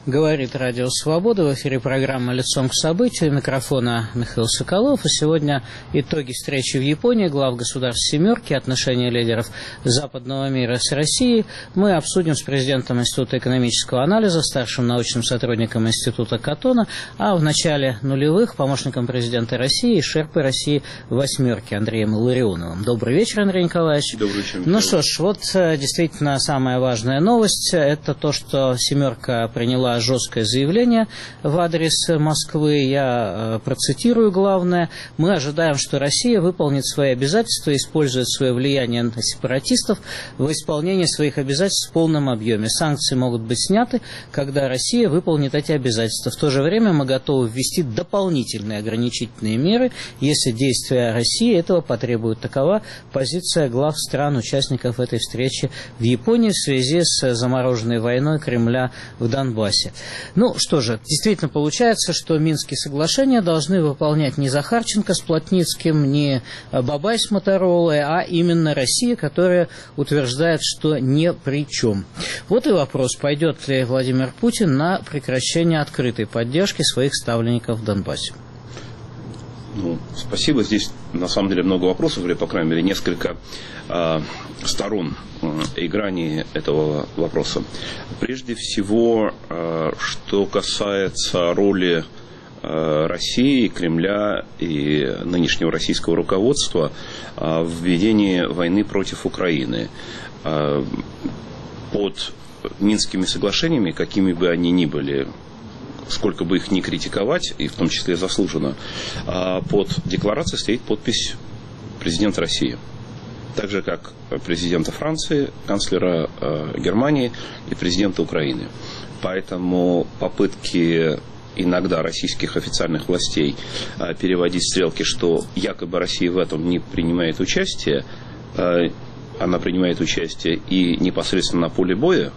Говорит Радио Свобода. В эфире программа «Лицом к событию». У микрофона Михаил Соколов. И сегодня итоги встречи в Японии глав государств «семерки», отношения лидеров западного мира с Россией. Мы обсудим с президентом Института экономического анализа, старшим научным сотрудником Института Катона, а в начале нулевых помощником президента России и шерпой России «восьмерки» Андреем Илларионовым. Добрый вечер, Андрей Николаевич. Добрый вечер, Михаил. Ну что ж, вот действительно самая важная новость – это то, что «семерка» приняла жесткое заявление в адрес Москвы. Я процитирую главное. «Мы ожидаем, что Россия выполнит свои обязательства и использует свое влияние на сепаратистов в исполнении своих обязательств в полном объеме. Санкции могут быть сняты, когда Россия выполнит эти обязательства. В то же время мы готовы ввести дополнительные ограничительные меры, если действия России этого потребуют». Такова позиция глав стран-участников этой встречи в Японии в связи с замороженной войной Кремля в Донбассе. Ну что же, действительно получается, что Минские соглашения должны выполнять не Захарченко с Плотницким, не Бабай с Моторолой, а именно Россия, которая утверждает, что ни при чем. Вот и вопрос, пойдет ли Владимир Путин на прекращение открытой поддержки своих ставленников в Донбассе. Ну, спасибо. Здесь на самом деле много вопросов, или, по крайней мере, несколько сторон и граней этого вопроса. Прежде всего, что касается роли России, Кремля и нынешнего российского руководства в ведении войны против Украины. Под Минскими соглашениями, какими бы они ни были, сколько бы их ни критиковать, и в том числе заслуженно, под декларацией стоит подпись президента России. Так же, как президента Франции, канцлера Германии и президента Украины. Поэтому попытки иногда российских официальных властей переводить стрелки, что якобы Россия в этом не принимает участие, она принимает участие и непосредственно на поле боя,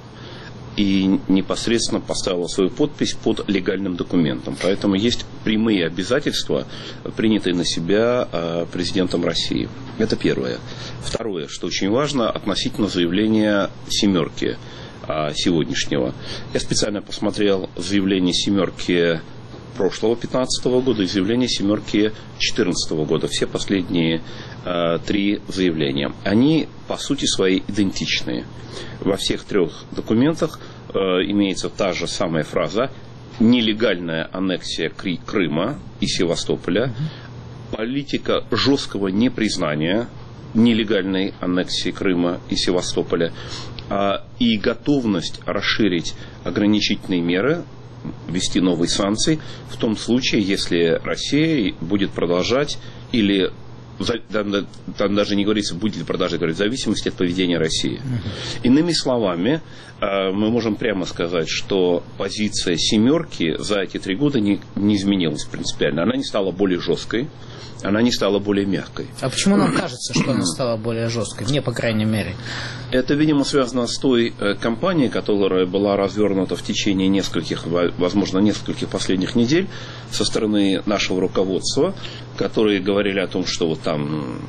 и непосредственно поставила свою подпись под легальным документом. Поэтому есть прямые обязательства, принятые на себя президентом России. Это первое. Второе, что очень важно, относительно заявления «семерки» сегодняшнего. Я специально посмотрел заявление «семерки» прошлого 2015 года и заявление «семерки» 2014 года. Все последние три заявления. Они по сути своей идентичные. Во всех трех документах имеется та же самая фраза: нелегальная аннексия Крыма и Севастополя, политика жесткого непризнания нелегальной аннексии Крыма и Севастополя и готовность расширить ограничительные меры, ввести новые санкции в том случае, если Россия будет продолжать или там даже не говорится, будет ли продолжать, говорить, в зависимости от поведения России. Иными словами, мы можем прямо сказать, что позиция «семерки» за эти 3 года не изменилась принципиально. Она не стала более жесткой, она не стала более мягкой. А почему нам кажется, что она стала более жесткой? Мне, по крайней мере. Это, видимо, связано с той кампанией, которая была развернута в течение нескольких, возможно, нескольких последних недель со стороны нашего руководства, которые говорили о том, что вот там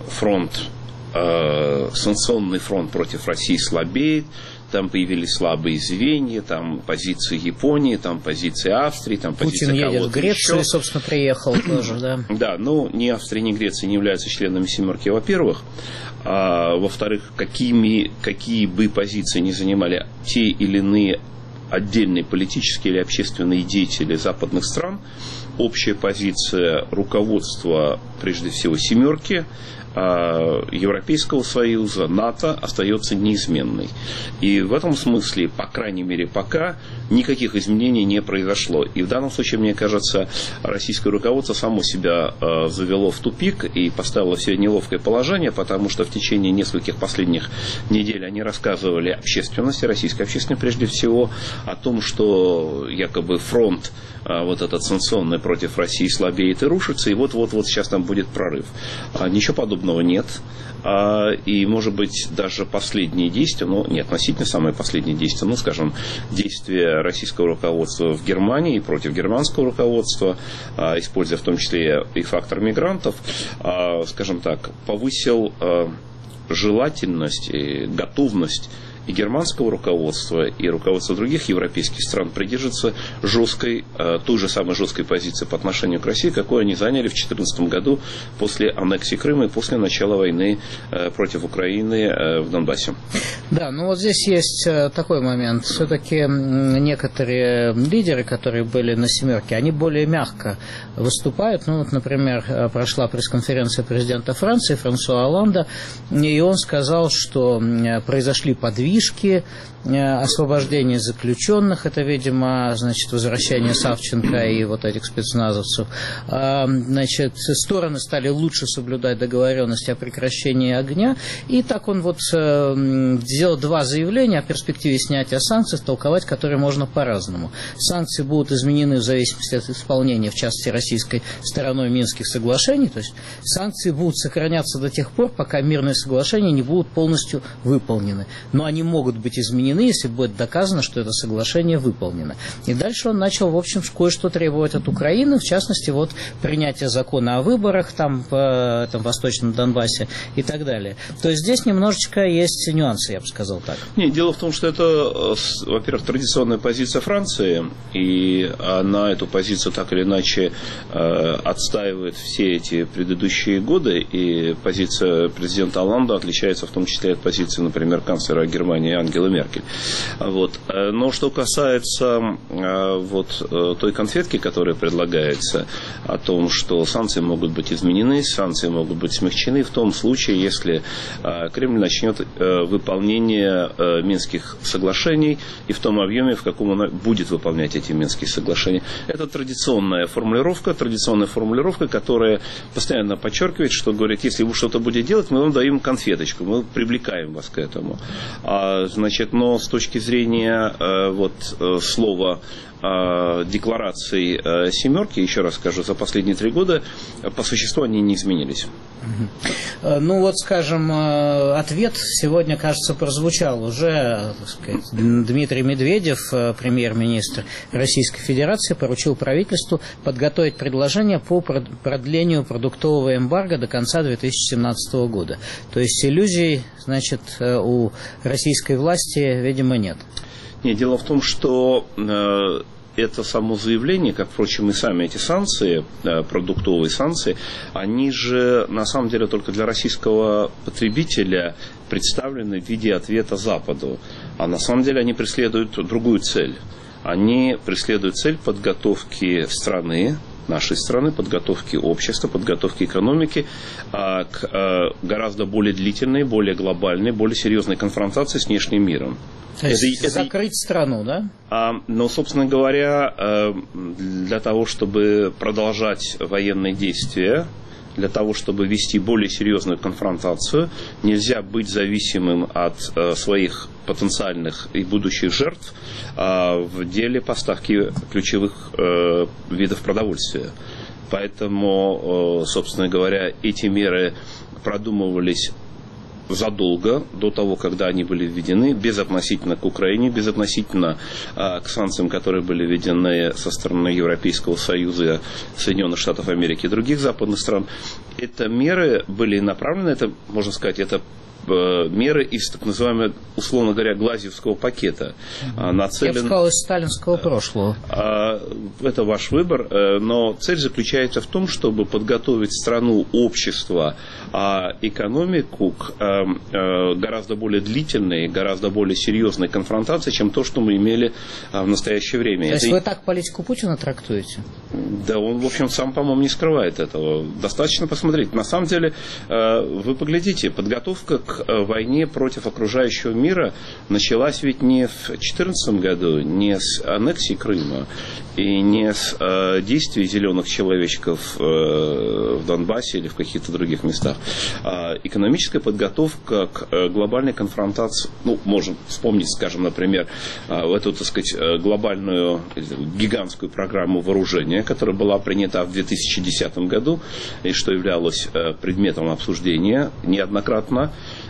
санкционный фронт против России слабеет, там появились слабые звенья, там позиции Японии, там позиции Австрии, там позиции кого-то еще. Путин едет в Грецию, собственно, приехал тоже, да. Да, но ни Австрия, ни Греция не являются членами «семерки», во-первых. А во-вторых, какие бы позиции ни занимали те или иные отдельные политические или общественные деятели западных стран, общая позиция руководства, прежде всего, «семерки», Европейского Союза, НАТО остается неизменной. И в этом смысле, по крайней мере, пока никаких изменений не произошло. И в данном случае, мне кажется, российское руководство само себя завело в тупик и поставило в себе неловкое положение, потому что в течение нескольких последних недель они рассказывали общественности, российской общественности прежде всего, о том, что якобы фронт вот этот санкционный против России слабеет и рушится, и вот сейчас там будет прорыв. Ничего подобного нет. И, может быть, даже последние действия, относительно самые последние действия, скажем, действия российского руководства в Германии против германского руководства, используя в том числе и фактор мигрантов, скажем так, повысил желательность и готовность и германского руководства, и руководства других европейских стран придерживаются той же самой жесткой позиции по отношению к России, какую они заняли в 2014 году после аннексии Крыма и после начала войны против Украины в Донбассе. Да, ну вот здесь есть такой момент. Все-таки некоторые лидеры, которые были на «семерке», они более мягко выступают. Ну вот, например, прошла пресс-конференция президента Франции Франсуа Олланда, и он сказал, что произошли подвижки, освобождение заключенных, это, видимо, значит, возвращение Савченко и вот этих спецназовцев. Значит, стороны стали лучше соблюдать договоренности о прекращении огня, и так он вот сделал два заявления о перспективе снятия санкций, толковать которые можно по-разному. Санкции будут изменены в зависимости от исполнения, в частности, российской стороной Минских соглашений, то есть санкции будут сохраняться до тех пор, пока мирные соглашения не будут полностью выполнены. Но они могут быть изменены, если будет доказано, что это соглашение выполнено. И дальше он начал, в общем, кое-что требовать от Украины, в частности, вот принятие закона о выборах там в этом Восточном Донбассе и так далее. То есть здесь немножечко есть нюансы, я бы сказал так. Нет, дело в том, что это, во-первых, традиционная позиция Франции, и она эту позицию так или иначе отстаивает все эти предыдущие годы, и позиция президента Олланда отличается в том числе от позиции, например, канцлера Германии Ангелы Меркель. Вот. Но что касается вот той конфетки, которая предлагается, о том, что санкции могут быть изменены, санкции могут быть смягчены в том случае, если Кремль начнет выполнение Минских соглашений и в том объеме, в каком он будет выполнять эти Минские соглашения. Это традиционная формулировка, которая постоянно подчеркивает, что говорит, если вы что-то будете делать, мы вам даем конфеточку, мы привлекаем вас к этому. Значит, но с точки зрения вот слова деклараций «семерки», еще раз скажу, за последние 3 года по существу они не изменились. Ну вот, скажем, ответ сегодня, кажется, прозвучал уже, так сказать, Дмитрий Медведев, премьер-министр Российской Федерации, поручил правительству подготовить предложение по продлению продуктового эмбарго до конца 2017 года. То есть иллюзий, значит, у российской власти, видимо, нет. Нет, дело в том, что это само заявление, как, впрочем, и сами эти санкции, продуктовые санкции, они же, на самом деле, только для российского потребителя представлены в виде ответа Западу. А на самом деле они преследуют другую цель. Они преследуют цель подготовки страны, нашей страны, подготовки общества, подготовки экономики к гораздо более длительной, более глобальной, более серьезной конфронтации с внешним миром. То есть закрыть страну, да? Но, собственно говоря, для того, чтобы продолжать военные действия, для того, чтобы вести более серьезную конфронтацию, нельзя быть зависимым от своих потенциальных и будущих жертв в деле поставки ключевых видов продовольствия. Поэтому, собственно говоря, эти меры продумывались задолго до того, когда они были введены, безотносительно к Украине, безотносительно к санкциям, которые были введены со стороны Европейского Союза, Соединенных Штатов Америки и других западных стран. Это меры были направлены, это, можно сказать, это меры из так называемого, условно говоря, глазьевского пакета. Я бы сказал, из сталинского прошлого. Это ваш выбор, но цель заключается в том, чтобы подготовить страну, общество, экономику к гораздо более длительной, гораздо более серьезной конфронтации, чем то, что мы имели в настоящее время. То есть вы так политику Путина трактуете? Да, он, в общем, сам, по-моему, не скрывает этого. Достаточно посмотреть. На самом деле, вы поглядите, подготовка к войне против окружающего мира началась ведь не в 2014 году, не с аннексии Крыма и не с действий зеленых человечков в Донбассе или в каких-то других местах. Экономическая подготовка к глобальной конфронтации, ну, можем вспомнить, скажем, например, эту, так сказать, глобальную гигантскую программу вооружения, которая была принята в 2010 году и что являлось предметом обсуждения неоднократно.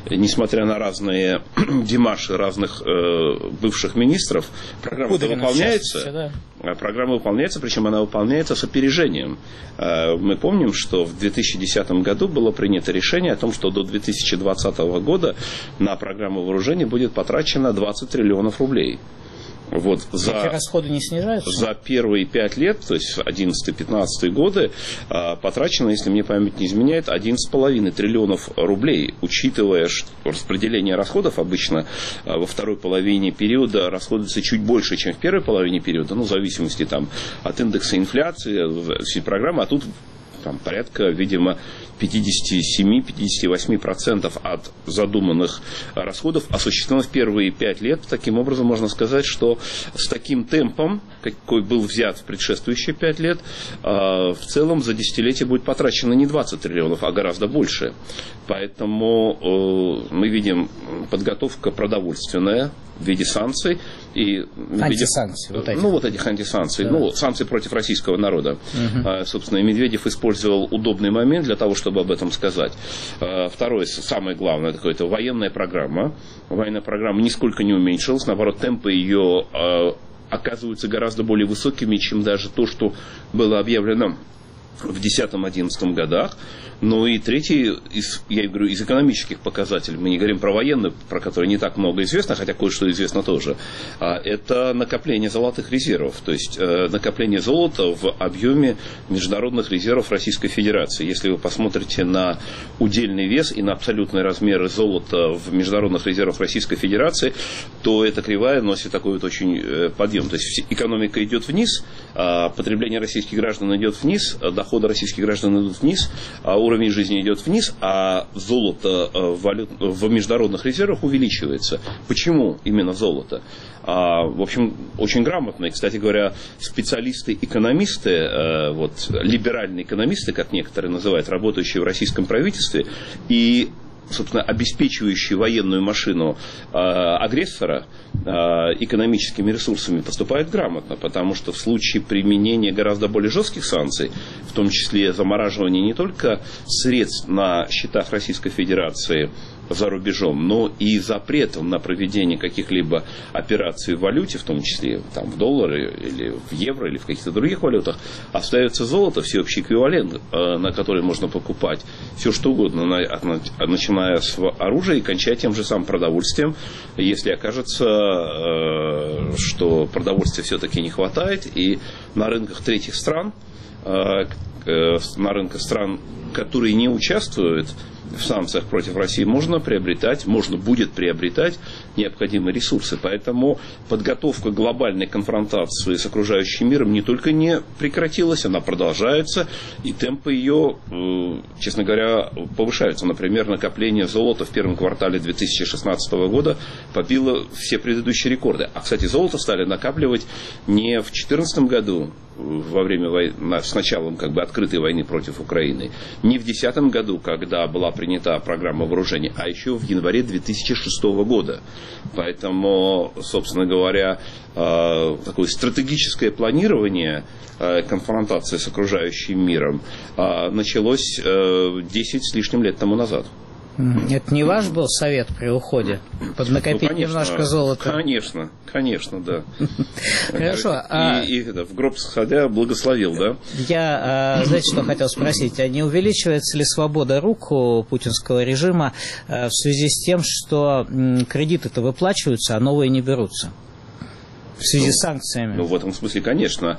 несмотря на разные демарши разных бывших министров, программа выполняется. Программа выполняется, причем она выполняется с опережением. Мы помним, что в 2010 году было принято решение о том, что до 2020 года на программу вооружения будет потрачено 20 триллионов рублей. Вот эти расходы не снижаются? За первые 5 лет, то есть 11-15 годы, потрачено, если мне память не изменяет, 11,5 триллионов рублей, учитывая, что распределение расходов обычно во второй половине периода расходуется чуть больше, чем в первой половине периода, в зависимости от индекса инфляции, всей программы, а тут порядка, видимо, 57-58% от задуманных расходов осуществлено в первые 5 лет. Таким образом, можно сказать, что с таким темпом, какой был взят в предшествующие 5 лет, в целом за десятилетие будет потрачено не 20 триллионов, а гораздо больше. Поэтому мы видим подготовка продовольственная в виде санкций. И антисанкций. Этих антисанкций. Да. Санкции против российского народа. Собственно, и Медведев использовал удобный момент для того, чтобы об этом сказать. Второе, самое главное, это военная программа. Военная программа нисколько не уменьшилась. Наоборот, темпы ее оказываются гораздо более высокими, чем даже то, что было объявлено в 2010-2011 годах. И третий, из экономических показателей, мы не говорим про военные, про которые не так много известно, хотя кое-что известно тоже, это накопление золотых резервов, то есть накопление золота в объеме международных резервов Российской Федерации. Если вы посмотрите на удельный вес и на абсолютные размеры золота в международных резервах Российской Федерации, то эта кривая носит такой очень подъем. То есть экономика идет вниз, потребление российских граждан идет вниз, доходы российских граждан идут вниз, уровень жизни идет вниз, а золото в международных резервах увеличивается. Почему именно золото? В общем, очень грамотно. И, кстати говоря, специалисты-экономисты, либеральные экономисты, как некоторые называют, работающие в российском правительстве, и собственно, обеспечивающие военную машину агрессора экономическими ресурсами, поступают грамотно, потому что в случае применения гораздо более жестких санкций, в том числе замораживания не только средств на счетах Российской Федерации за рубежом, но и запретом на проведение каких-либо операций в валюте, в том числе в доллары или в евро или в каких-то других валютах, остается золото, всеобщий эквивалент, на который можно покупать все что угодно, начиная с оружия и кончая тем же самым продовольствием, если окажется, что продовольствия все-таки не хватает, и на рынках третьих стран, на рынках стран, которые не участвуют в санкциях против России, можно будет приобретать необходимые ресурсы. Поэтому подготовка глобальной конфронтации с окружающим миром не только не прекратилась, она продолжается, и темпы ее, честно говоря, повышаются. Например, накопление золота в первом квартале 2016 года побило все предыдущие рекорды. А, кстати, золото стали накапливать не в 2014 году, во время войны, с началом открытой войны против Украины, не в 2010 году, когда была принята программа вооружения, а еще в январе 2006 года. Поэтому, собственно говоря, такое стратегическое планирование конфронтации с окружающим миром началось 10 с лишним лет тому назад. Это не ваш был совет при уходе? Поднакопить немножко золота? Конечно, да. Хорошо. И в гроб сходя благословил, да? Я, знаете, что хотел спросить? А не увеличивается ли свобода рук у путинского режима в связи с тем, что кредиты-то выплачиваются, а новые не берутся? В связи с санкциями. В этом смысле, конечно,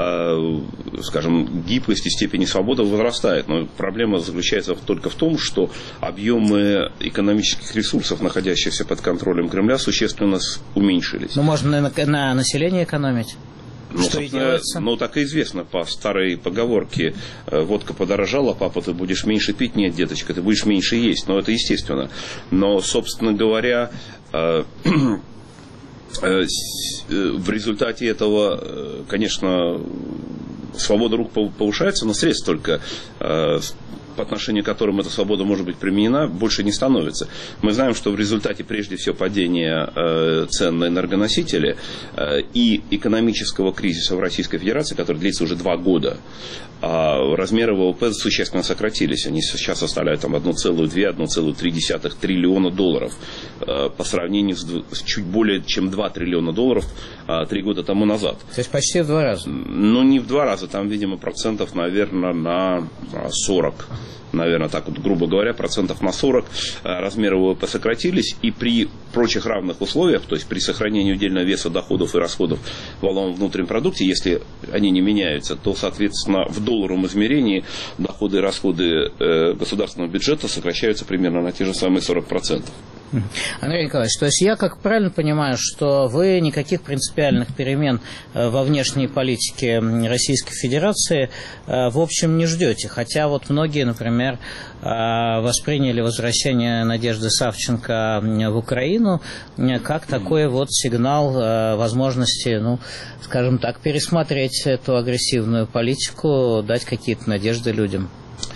скажем, гибкость и степень свободы возрастает. Но проблема заключается только в том, что объемы экономических ресурсов, находящихся под контролем Кремля, существенно уменьшились. Можно на население экономить. Что и делается? Так и известно по старой поговорке: водка подорожала, папа, ты будешь меньше пить. Нет, деточка, ты будешь меньше есть. Это естественно. Но, собственно говоря, в результате этого, конечно, свобода рук повышается, но средств только по отношению к которым эта свобода может быть применена, больше не становится. Мы знаем, что в результате, прежде всего, падения цен на энергоносители и экономического кризиса в Российской Федерации, который длится уже 2 года, размеры ВВП существенно сократились. Они сейчас составляют там 1,2-1,3 триллиона долларов по сравнению с чуть более чем 2 триллиона долларов 3 года тому назад. То есть почти в 2 раза? Ну, не в 2 раза, там, видимо, процентов, наверное, на 40. Наверное, так вот, грубо говоря, процентов на 40 размеры ВВП сократились, и при прочих равных условиях, то есть при сохранении удельного веса доходов и расходов в валовом внутреннем продукте, если они не меняются, то, соответственно, в долларовом измерении доходы и расходы государственного бюджета сокращаются примерно на те же самые 40%. Андрей Николаевич, то есть я как правильно понимаю, что вы никаких принципиальных перемен во внешней политике Российской Федерации в общем не ждете, хотя вот многие, например, восприняли возвращение Надежды Савченко в Украину как такой вот сигнал возможности, ну, скажем так, пересмотреть эту агрессивную политику, дать какие-то надежды людям.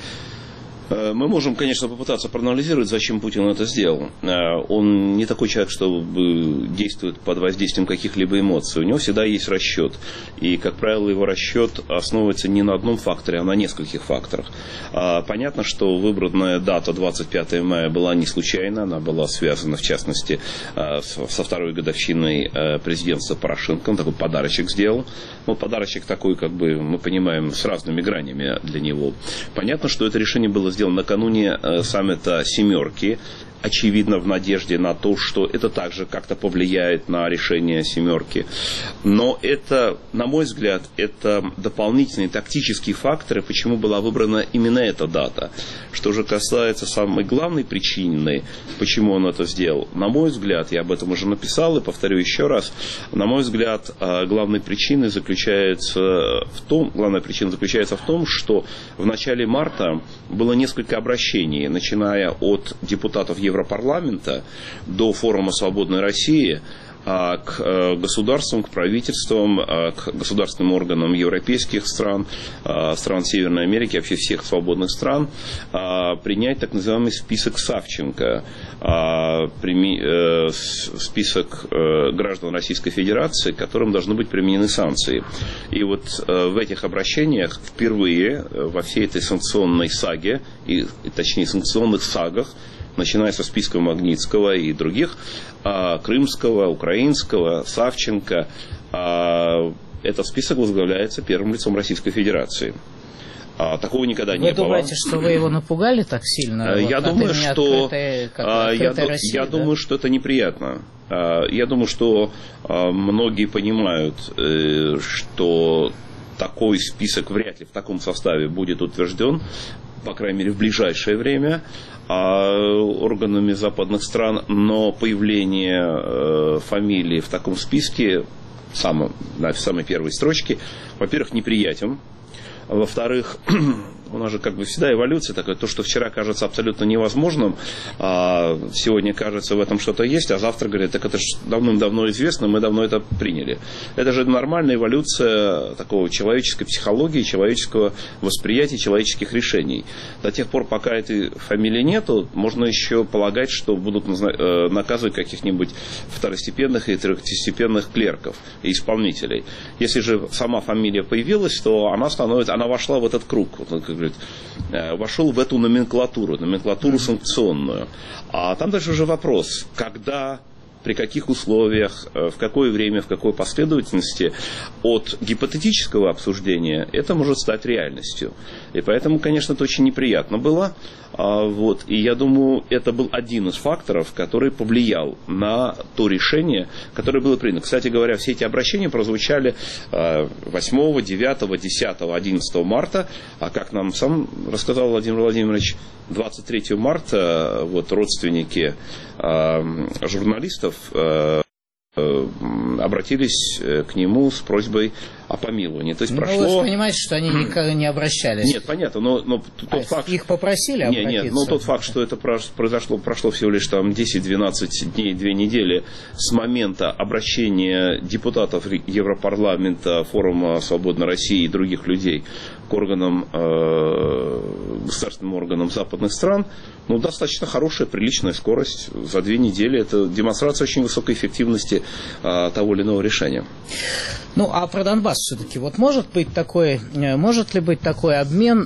Мы можем, конечно, попытаться проанализировать, зачем Путин это сделал. Он не такой человек, чтобы действует под воздействием каких-либо эмоций. У него всегда есть расчет. И, как правило, его расчет основывается не на одном факторе, а на нескольких факторах. Понятно, что выбранная дата 25 мая была не случайна. Она была связана, в частности, со 2-й годовщиной президентства Порошенко. Он такой подарочек сделал. Но подарочек такой, как бы, мы понимаем, с разными гранями для него. Понятно, что это решение было сделано накануне саммита «семерки», очевидно, в надежде на то, что это также как-то повлияет на решение «семерки». Но это, на мой взгляд, это дополнительные тактические факторы, почему была выбрана именно эта дата. Что же касается самой главной причины, почему он это сделал, на мой взгляд, я об этом уже написал и повторю еще раз, на мой взгляд, главная причина заключается в том, что в начале марта было несколько обращений, начиная от депутатов Европарламента до форума «Свободной России», к государствам, к правительствам, к государственным органам европейских стран, стран Северной Америки, вообще всех свободных стран, принять так называемый список Савченко, список граждан Российской Федерации, которым должны быть применены санкции. И вот в этих обращениях впервые во всей этой санкционной саге, точнее санкционных сагах, начиная со списка Магнитского и других, Крымского, Украинского, Савченко, этот список возглавляется первым лицом Российской Федерации. Такого никогда не было. Вы думаете, что вы его напугали так сильно? Я думаю, что это неприятно. Я думаю, что многие понимают, что такой список вряд ли в таком составе будет утвержден, по крайней мере, в ближайшее время органами западных стран, но появление фамилии в таком списке на самой первой строчке, во-первых, неприятен, во-вторых, у нас же как бы всегда эволюция такая, то, что вчера кажется абсолютно невозможным, сегодня кажется в этом что-то есть, а завтра говорят, так это же давным-давно известно, мы давно это приняли. Это же нормальная эволюция такого человеческой психологии, человеческого восприятия, человеческих решений. До тех пор, пока этой фамилии нету, можно еще полагать, что будут наказывать каких-нибудь второстепенных и третьестепенных клерков и исполнителей. Если же сама фамилия появилась, то она вошла в этот круг, вошел в эту номенклатуру санкционную. А там дальше уже вопрос, когда, при каких условиях, в какое время, в какой последовательности от гипотетического обсуждения это может стать реальностью. И поэтому, конечно, это очень неприятно было. И я думаю, это был один из факторов, который повлиял на то решение, которое было принято. Кстати говоря, все эти обращения прозвучали 8, 9, 10, 11 марта, а как нам сам рассказал Владимир Владимирович, 23 марта родственники журналистов обратились к нему с просьбой о помиловании. То есть прошло... Вы понимаете, что они никогда не обращались? Нет, понятно, но тот факт... Их попросили обратиться? Нет, но тот факт, что это прошло всего лишь там 10-12 дней, 2 недели с момента обращения депутатов Европарламента, Форума Свободной России и других людей к органам, государственным органам западных стран, ну, достаточно хорошая, приличная скорость. За 2 недели это демонстрация очень высокой эффективности того или иного решения. Ну, а про Донбасс все-таки, вот может ли быть такой обмен,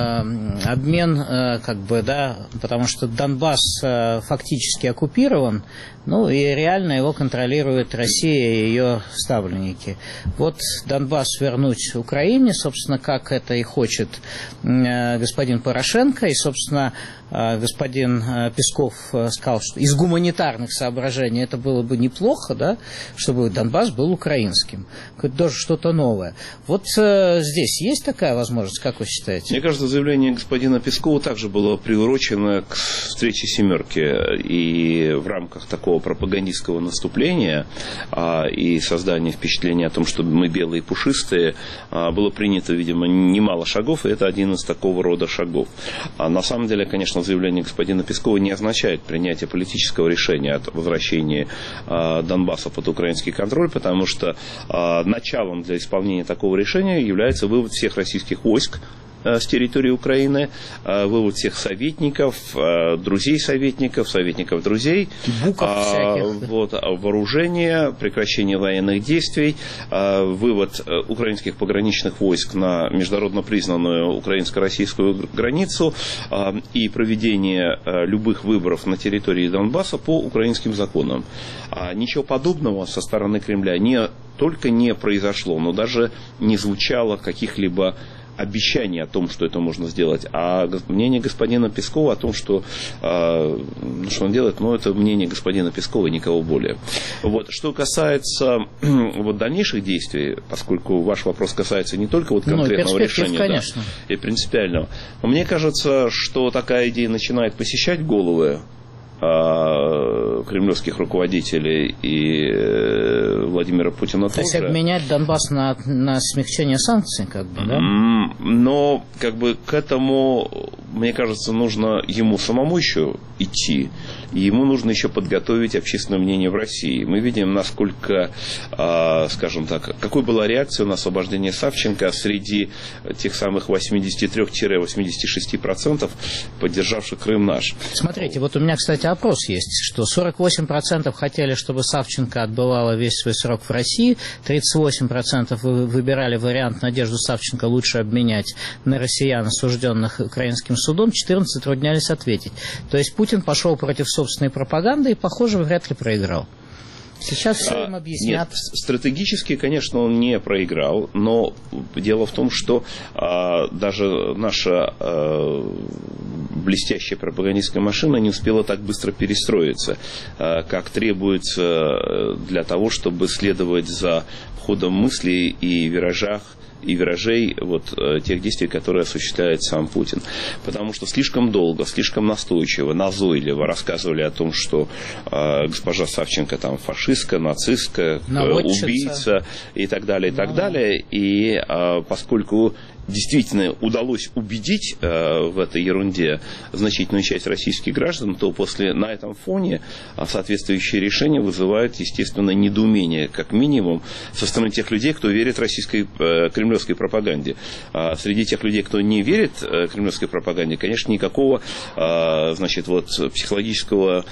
как бы, да, потому что Донбасс фактически оккупирован, ну, и реально его контролирует Россия и ее ставленники. Вот Донбасс вернуть Украине, собственно, как это и хочет господин Порошенко, и, собственно, господин Песков сказал, что из гуманитарных соображений это было бы неплохо, да, чтобы Донбасс был украинским. Это тоже что-то новое. Вот здесь есть такая возможность, как вы считаете? Мне кажется, заявление господина Пескова также было приурочено к встрече «семерки». И в рамках такого пропагандистского наступления и создания впечатления о том, что мы белые и пушистые, было принято, видимо, немало шагов, и это один из такого рода шагов. А на самом деле, конечно, заявление господина Пескова не означает принятие политического решения от возвращения Донбасса под украинский контроль, потому что началом для исполнения такого решения является вывод всех российских войск с территории Украины, вывод всех советников, друзей советников, советников друзей, вооружение, прекращение военных действий, вывод украинских пограничных войск на международно признанную украинско-российскую границу и проведение любых выборов на территории Донбасса по украинским законам. Ничего подобного со стороны Кремля не только не произошло, но даже не звучало каких-либо обещаний о том, что это можно сделать. А мнение господина Пескова о том, что он делает, это мнение господина Пескова и никого более. Вот. Что касается дальнейших действий, поскольку ваш вопрос касается не только конкретного решения, конечно, и принципиального, но мне кажется, что такая идея начинает посещать головы кремлевских руководителей и Владимира Путина тоже. То есть обменять Донбасс на смягчение санкций, как бы, да? Но, как бы, к этому, мне кажется, нужно ему самому еще идти, и ему нужно еще подготовить общественное мнение в России. Мы видим, насколько, скажем так, какой была реакция на освобождение Савченко среди тех самых 83-86%, поддержавших Крым наш. Смотрите, вот у меня, кстати, опрос есть, что 48% хотели, чтобы Савченко отбывала весь свой срок в России, 38% выбирали вариант Надежду Савченко лучше обменять на россиян, осужденных украинским судом, 14% затруднялись ответить. То есть Путин пошел против собственной пропаганды и, похоже, вряд ли проиграл. Сейчас все им объяснят. Нет, стратегически, конечно, он не проиграл, но дело в том, что даже наша блестящая пропагандистская машина не успела так быстро перестроиться, как требуется для того, чтобы следовать за ходом мыслей и виражей тех действий, которые осуществляет сам Путин. Потому что слишком долго, слишком настойчиво, назойливо рассказывали о том, что госпожа Савченко там фашистка, нацистка, убийца и так далее, и так далее. И поскольку действительно удалось убедить в этой ерунде значительную часть российских граждан, то на этом фоне соответствующие решения вызывают, естественно, недоумение, как минимум, со стороны тех людей, кто верит российской кремлевской пропаганде. Среди тех людей, кто не верит кремлевской пропаганде, конечно, никакого психологического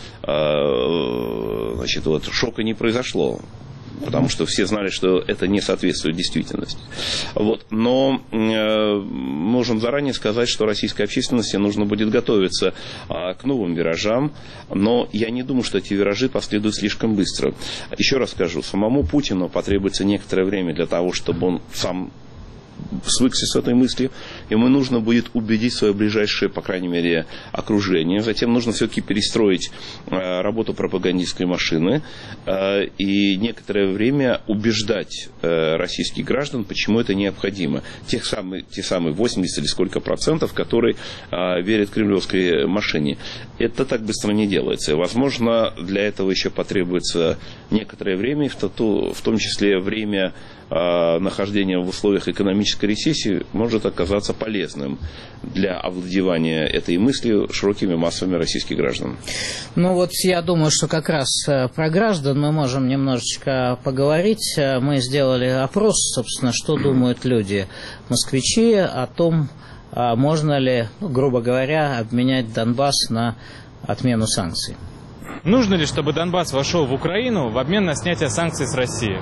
шока не произошло. Потому что все знали, что это не соответствует действительности. Но можем заранее сказать, что российской общественности нужно будет готовиться к новым виражам, но я не думаю, что эти виражи последуют слишком быстро. Еще раз скажу, самому Путину потребуется некоторое время для того, чтобы он сам свыкся с этой мыслью, ему нужно будет убедить свое ближайшее, по крайней мере, окружение. Затем нужно все-таки перестроить работу пропагандистской машины и некоторое время убеждать российских граждан, почему это необходимо. Те самые 80 или сколько процентов, которые верят кремлевской машине. Это так быстро не делается. Возможно, для этого еще потребуется некоторое время, в том числе время нахождения в условиях экономической рецессии, может оказаться полезным для овладевания этой мыслью широкими массами российских граждан. Ну вот я думаю, что как раз про граждан мы можем немножечко поговорить. Мы сделали опрос, собственно, что думают люди, москвичи, о том, можно ли, грубо говоря, обменять Донбасс на отмену санкций. Нужно ли, чтобы Донбасс вошел в Украину в обмен на снятие санкций с России?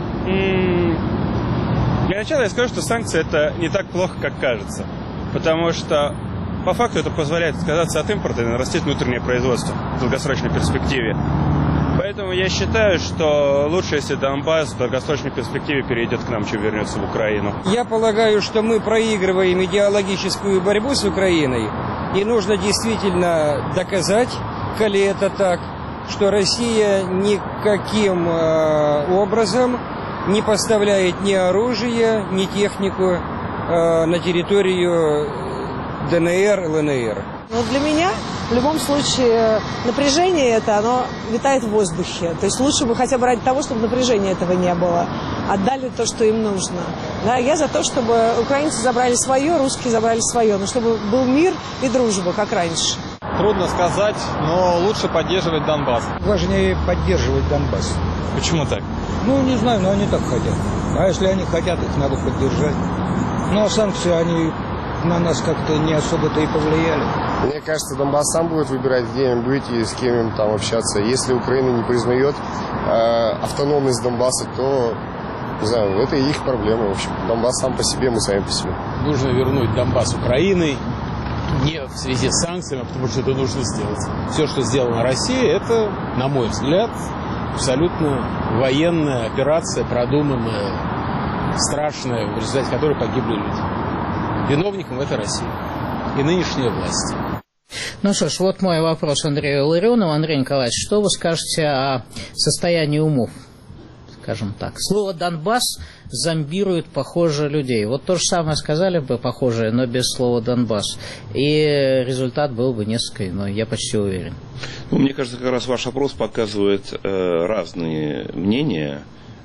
Для начала я скажу, что санкции это не так плохо, как кажется. Потому что по факту это позволяет отказаться от импорта и нарастить внутреннее производство в долгосрочной перспективе. Поэтому я считаю, что лучше, если Донбасс в долгосрочной перспективе перейдет к нам, чем вернется в Украину. Я полагаю, что мы проигрываем идеологическую борьбу с Украиной. И нужно действительно доказать, коли это так, что Россия никаким образом не поставляет ни оружие, ни технику на территорию ДНР, ЛНР. Но для меня в любом случае напряжение оно витает в воздухе. То есть лучше бы хотя бы ради того, чтобы напряжения этого не было, отдали то, что им нужно. Да, я за то, чтобы украинцы забрали свое, русские забрали свое, но чтобы был мир и дружба, как раньше. Трудно сказать, но лучше поддерживать Донбасс. Важнее поддерживать Донбасс. Почему так? Ну, не знаю, но они так хотят. А если они хотят, их надо поддержать. Ну, а санкции, они на нас как-то не особо-то и повлияли. Мне кажется, Донбасс сам будет выбирать, где им быть и с кем им там общаться. Если Украина не признает автономность Донбасса, то, не знаю, это их проблема, в общем. Донбасс сам по себе, мы сами по себе. Нужно вернуть Донбасс Украиной, не в связи с санкциями, потому что это нужно сделать. Все, что сделано Россией, это, на мой взгляд, абсолютно военная операция, продуманная, страшная, в результате которой погибли люди. Виновником в этой России и нынешняя власть. Ну что ж, вот мой вопрос Андрею Ларионову. Андрей Николаевич, что вы скажете о состоянии умов, скажем так? Слово «Донбасс» зомбирует, похоже, людей. Вот то же самое сказали бы, похожее, но без слова «Донбасс». И результат был бы несколько иной, я почти уверен. Ну, мне кажется, как раз ваш опрос показывает разные мнения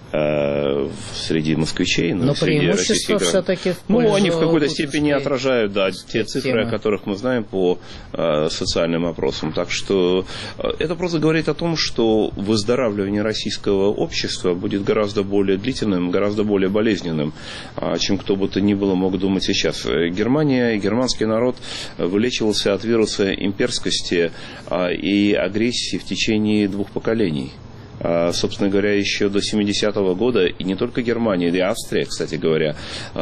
среди москвичей, но среди российских граждан. Ну, они в какой-то степени отражают, да, те цифры, о которых мы знаем по социальным опросам. Так что это просто говорит о том, что выздоравливание российского общества будет гораздо более длительным, гораздо более болезненным, чем кто бы то ни было мог думать сейчас. Германия и германский народ вылечивался от вируса имперскости и агрессии в течение 2 поколений. Собственно говоря, еще до 70-го года, и не только Германия, и Австрия, кстати говоря,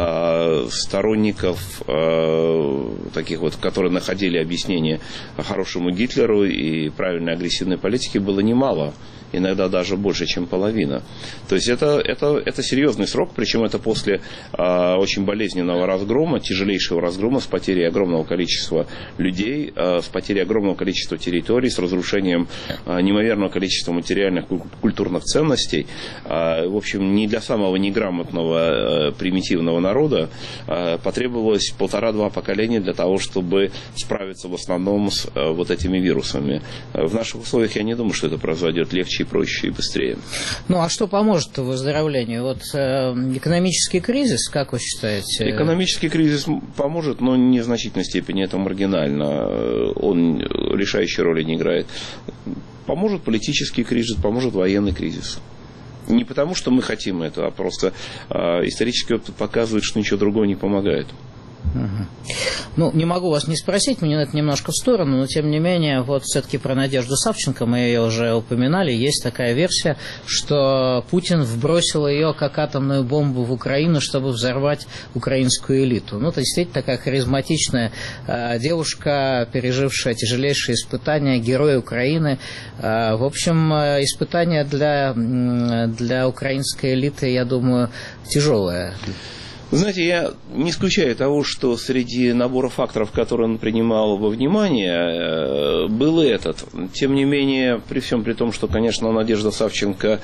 сторонников таких вот, которые находили объяснение хорошему Гитлеру и правильной агрессивной политике, было немало. Иногда даже больше, чем половина. То есть это серьезный срок, причем это после очень болезненного разгрома, тяжелейшего разгрома с потерей огромного количества людей, с потерей огромного количества территорий, с разрушением неимоверного количества материальных культурных ценностей. В общем, не для самого неграмотного примитивного народа потребовалось 1,5-2 поколения для того, чтобы справиться в основном с вот этими вирусами. В наших условиях я не думаю, что это произойдет легче, и проще, и быстрее. Ну, а что поможет выздоровлению? Вот экономический кризис, как вы считаете? Экономический кризис поможет, но не в значительной степени, это маргинально. Он решающей роли не играет. Поможет политический кризис, поможет военный кризис. Не потому, что мы хотим это, а просто исторический опыт показывает, что ничего другого не помогает. Угу. Ну, не могу вас не спросить, мне это немножко в сторону, но тем не менее, вот все-таки про Надежду Савченко, мы ее уже упоминали, есть такая версия, что Путин вбросил ее как атомную бомбу в Украину, чтобы взорвать украинскую элиту. Ну, это действительно такая харизматичная девушка, пережившая тяжелейшие испытания, герой Украины. В общем, испытания для украинской элиты, я думаю, тяжелые. Знаете, я не исключаю того, что среди набора факторов, которые он принимал во внимание, был и этот. Тем не менее, при всем при том, что, конечно, Надежда Савченко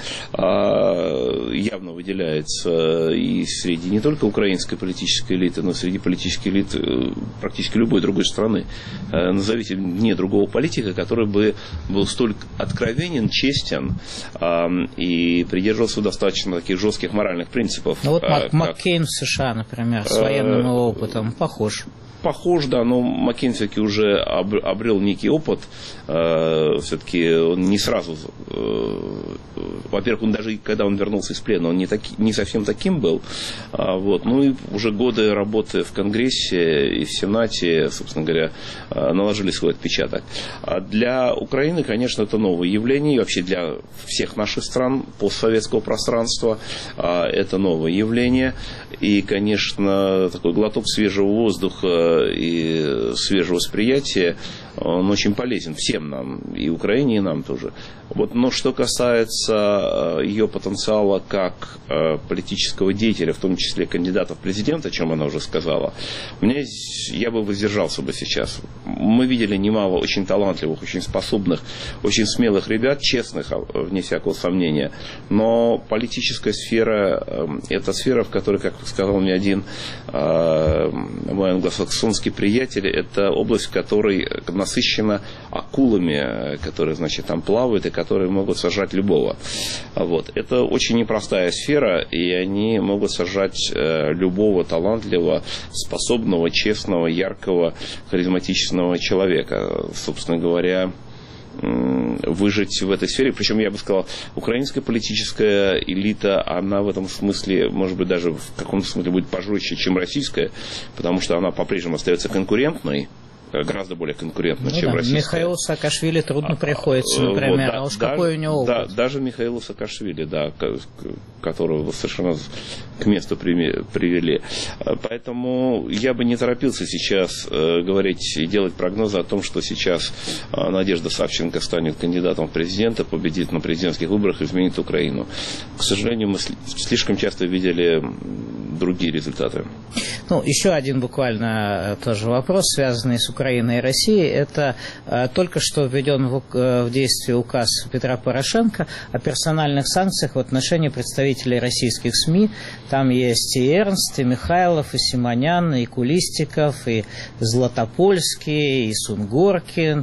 явно выделяется и среди не только украинской политической элиты, но и среди политической элиты практически любой другой страны. Назовите мне другого политика, который бы был столь откровенен, честен и придерживался достаточно таких жестких моральных принципов. Ну вот Маккейн в США, например, с военным опытом похож. Похож, да, но Маккейн все-таки уже обрел некий опыт. Все-таки он не сразу... Во-первых, он даже когда он вернулся из плена, он не совсем таким был. Вот. Ну и уже годы работы в Конгрессе и в Сенате, собственно говоря, наложили свой отпечаток. А для Украины, конечно, это новое явление. И вообще для всех наших стран постсоветского пространства это новое явление. И, конечно, такой глоток свежего воздуха и свежего восприятия, он очень полезен всем нам, и Украине, и нам тоже. Вот, но что касается ее потенциала как политического деятеля, в том числе кандидата в президенты, о чем она уже сказала, я бы воздержался бы сейчас. Мы видели немало очень талантливых, очень способных, очень смелых ребят, честных, вне всякого сомнения. Но политическая сфера – это сфера, в которой, как сказал мне один мой англосаксонский приятель, это область, в которой насыщена акулами, которые, значит, там плавают и которые могут сожрать любого. Вот. Это очень непростая сфера, и они могут сожрать любого талантливого, способного, честного, яркого, харизматичного человека. Собственно говоря, выжить в этой сфере. Причем, я бы сказал, украинская политическая элита, она в этом смысле, может быть, даже в каком-то смысле будет пожестче, чем российская, потому что она по-прежнему остается конкурентной, гораздо более конкурентно, чем российская. Михаилу Саакашвили трудно приходится, например, вот, да, а уж какой у него опыт. Да, даже Михаилу Саакашвили, да, которого совершенно к месту привели. Поэтому я бы не торопился сейчас говорить и делать прогнозы о том, что сейчас Надежда Савченко станет кандидатом в президенты, победит на президентских выборах и изменит Украину. К сожалению, мы слишком часто видели другие результаты. Ну, еще один буквально тоже вопрос, связанный с Украиной и Россией. Это только что введен в действие указ Петра Порошенко о персональных санкциях в отношении представителей российских СМИ. Там есть и Эрнст, и Михайлов, и Симонян, и Кулистиков, и Златопольский, и Сунгоркин,